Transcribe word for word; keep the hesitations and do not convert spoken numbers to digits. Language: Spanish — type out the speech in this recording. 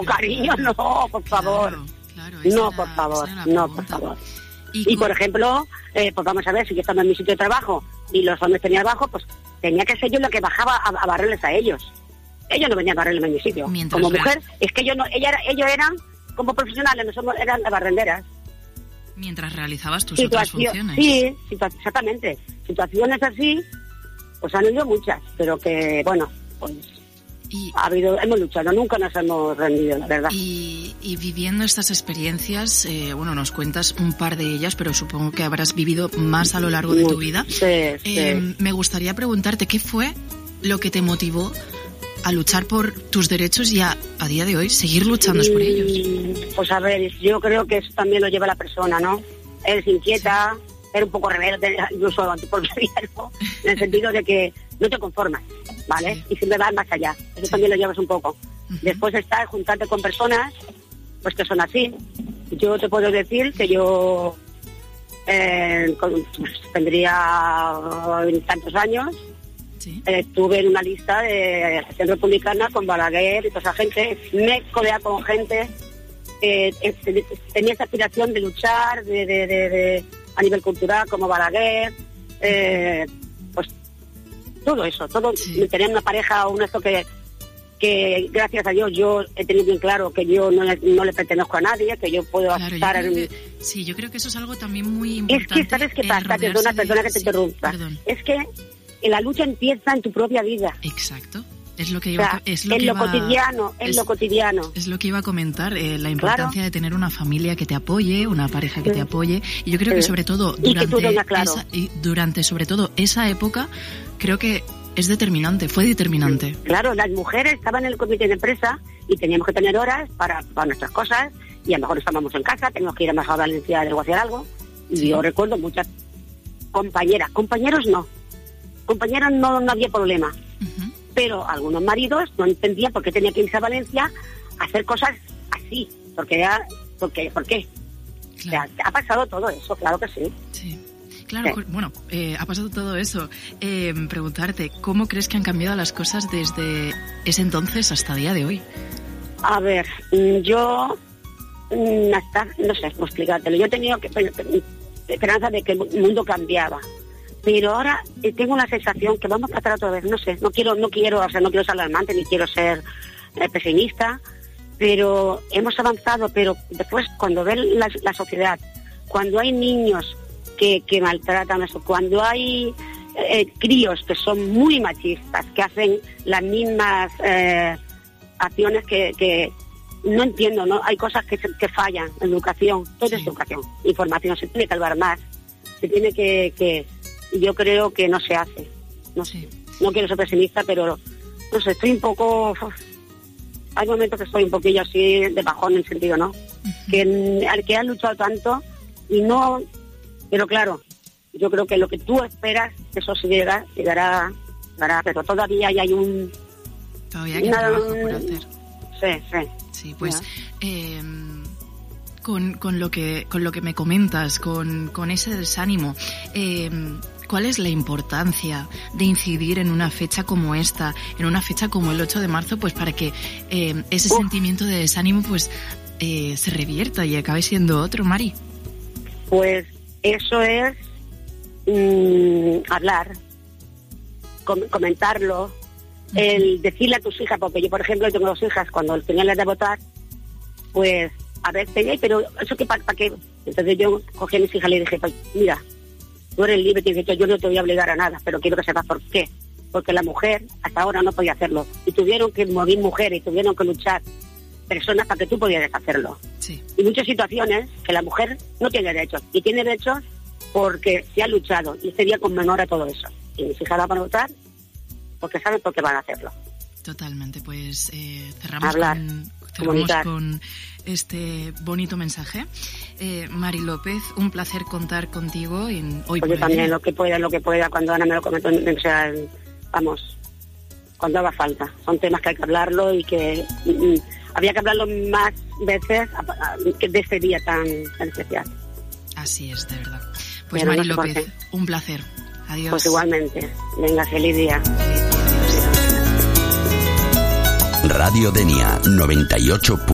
No, cariño, no, por favor. Claro, claro, no, era, por favor, no, por favor. Y, y por ejemplo, eh, pues vamos a ver, si yo estaba en mi sitio de trabajo y los hombres tenían abajo, pues tenía que ser yo la que bajaba a, a barrerles a ellos. Ellos no venían a barrerles en mi sitio. Mientras como real. mujer, es que yo no, ella, ellos eran como profesionales, nosotros eran las barrenderas. Mientras realizabas tus Situación, otras funciones. Sí, situa- exactamente. Situaciones así, pues han habido muchas, pero que, bueno, pues y, ha habido, hemos luchado, nunca nos hemos rendido, la verdad. Y, y viviendo estas experiencias, eh, bueno, nos cuentas un par de ellas, pero supongo que habrás vivido más a lo largo de tu vida. Sí, eh, sí. Me gustaría preguntarte, ¿qué fue lo que te motivó a luchar por tus derechos y a, a día de hoy seguir luchando por ellos? Pues a ver, yo creo que eso también lo lleva la persona, ¿no? Eres inquieta, sí. Eres un poco rebelde, incluso antiporfiriano, en el sentido de que no te conformas, ¿vale? Sí. Y siempre vas más allá. Eso sí. También lo llevas un poco. Uh-huh. Después está juntarte con personas, pues que son así. Yo te puedo decir que yo eh, con, pues, tendría tantos años. Sí. Estuve en una lista de Acción Republicana con Balaguer y toda esa gente. Me he codeado con gente que eh, tenía esa aspiración de luchar de, de, de, de, a nivel cultural, como Balaguer. Eh, pues todo eso, todo. Sí. Tener una pareja o un esto que, que, gracias a Dios, yo he tenido bien claro que yo no le, no le pertenezco a nadie, que yo puedo claro, estar yo en... que, sí, yo creo que eso es algo también muy importante. Es que, ¿sabes qué pasa? Perdona, perdona que te sí, interrumpa. Perdón. Es que la lucha empieza en tu propia vida. Exacto. Es lo que iba, o sea, es lo en que lo iba, cotidiano, en es, lo cotidiano. Es lo que iba a comentar, eh, la importancia claro. de tener una familia que te apoye, una pareja que sí. te apoye. Y yo creo sí. que sobre todo durante, y que claro. esa, y durante sobre todo esa época, creo que es determinante, fue determinante. Claro, las mujeres estaban en el comité de empresa y teníamos que tener horas para, para nuestras cosas, y a lo mejor estábamos en casa, teníamos que ir a Embajada de Valencia a negociar algo. Sí. Y yo recuerdo muchas compañeras, compañeros no. Compañeros no, no había problema, uh-huh. pero algunos maridos no entendían por qué tenía que irse a Valencia a hacer cosas así, porque ya, porque, ¿por qué? Claro. O sea, ha pasado todo eso, claro que sí. Sí, claro, sí. Bueno, eh, ha pasado todo eso. Eh, preguntarte, ¿cómo crees que han cambiado las cosas desde ese entonces hasta el día de hoy? A ver, yo, hasta, no sé cómo explicártelo, yo he tenido que, esperanza de que el mundo cambiaba. Pero ahora eh, tengo la sensación que vamos a tratar otra vez, no sé, no quiero, no quiero, o sea, no quiero ser alarmante ni quiero ser eh, pesimista, pero hemos avanzado, pero después cuando ve la, la sociedad, cuando hay niños que, que maltratan eso, cuando hay eh, críos que son muy machistas, que hacen las mismas eh, acciones que, que no entiendo, no, hay cosas que, que fallan, educación, todo sí. es educación, información, se tiene que hablar más, se tiene que, que yo creo que no se hace. No sé, no quiero ser pesimista, pero no sé, estoy un poco... Hay momentos que estoy un poquillo así de bajón en el sentido, ¿no? Uh-huh. Que al que han luchado tanto y no... Pero claro, yo creo que lo que tú esperas, eso sí llega, llegará, llegará, pero todavía hay un... Todavía hay un trabajo por hacer. Sí, sí. Sí, pues... Eh, con, con, lo que, con lo que me comentas, con, con ese desánimo... Eh, ¿Cuál es la importancia de incidir en una fecha como esta, en una fecha como el ocho de marzo, pues para que eh, ese Uf. sentimiento de desánimo pues eh, se revierta y acabe siendo otro, Mari? Pues eso es mmm, hablar, com- comentarlo, uh-huh. el decirle a tus hijas, porque yo, por ejemplo, tengo dos hijas, cuando tenían la de votar, pues, a ver, tenía, pero eso que para pa qué. Entonces yo cogí a mis hijas y le dije, pues, mira, tú eres libre, te dije, yo no te voy a obligar a nada, pero quiero que sepas por qué. Porque la mujer hasta ahora no podía hacerlo. Y tuvieron que morir mujeres, y tuvieron que luchar personas para que tú pudieras hacerlo. Sí. Y muchas situaciones que la mujer no tiene derechos. Y tiene derechos porque se ha luchado. Y este día conmemora todo eso. Y mis hijas van a votar porque saben por qué van a hacerlo. Totalmente. Pues eh, cerramos Hablar, con... Cerramos con este bonito mensaje. Eh, Mari López, un placer contar contigo en hoy. Pues yo también, lo que pueda, lo que pueda, cuando Ana me lo comentó, o sea, vamos, cuando haga falta. Son temas que hay que hablarlo y que mm, había que hablarlo más veces que de este día tan, tan especial. Así es, de verdad. Pues Pero Mari no López, un placer. Adiós. Pues igualmente. Venga, feliz día. Feliz día. Radio Denia noventa y ocho.